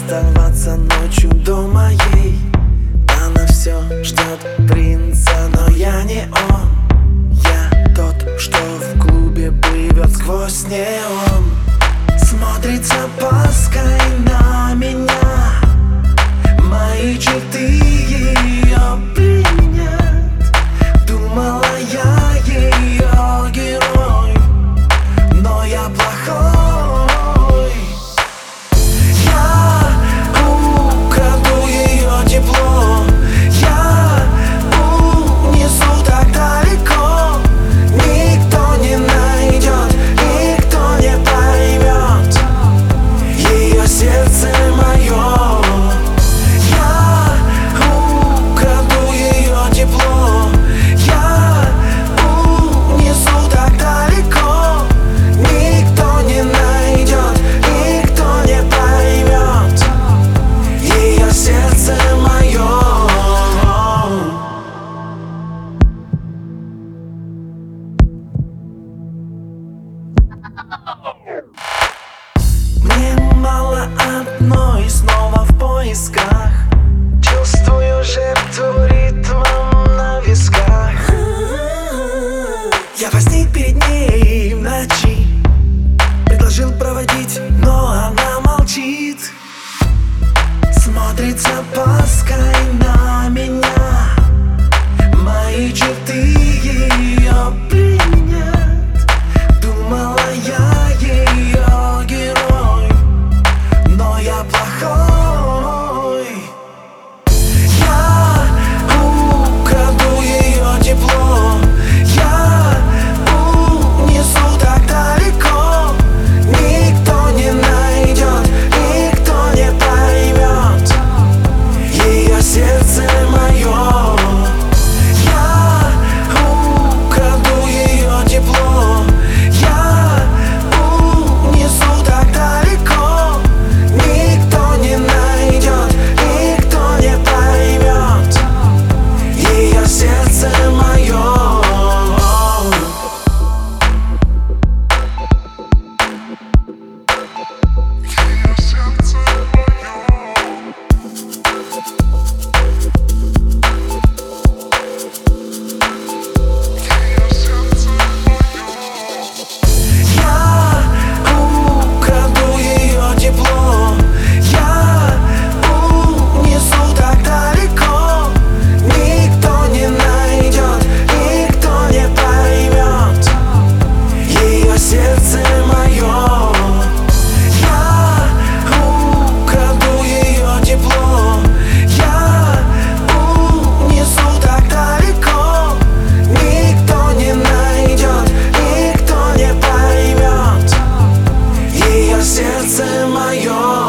оставаться ночью до моей. Она все ждет принца, но я не он. Я тот, что в клубе плывет сквозь неон. Смотрит с опаской на меня, мои черты ее пленят. Думала, я ее герой, но я плохой. Я украду ее тепло, я унесу так далеко. Никто не найдет, никто не поймет ее сердце мое. Мне мало одной, снова в поисках. Чувствую жертву ритмом на висках. Я возник перед ней в ночи, предложил проводить, но она молчит. Смотрит с опаской на меня, мои черты ее пленят. Думала, я ее герой, но я плохой. Я украду ее тепло, я унесу так далеко. Никто не найдет, никто не поймет ее сердце мое. Сердце мое.